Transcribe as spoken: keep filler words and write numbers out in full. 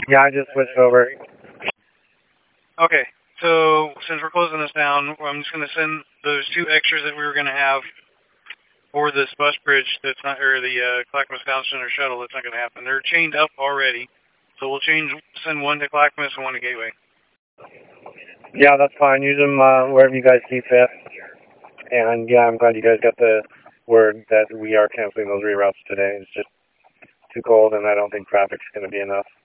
Yeah, I just switched over. Okay, so since we're closing this down, I'm just going to send those two extras that we were going to have for this bus bridge that's not, or the uh, Clackamas Town Center shuttle that's not going to happen. They're chained up already, so we'll change, send one to Clackamas and one to Gateway. Yeah, that's fine. Use them uh, wherever you guys see fit. And yeah, I'm glad you guys got the word that we are canceling those reroutes today. It's just too cold, and I don't think traffic's going to be enough.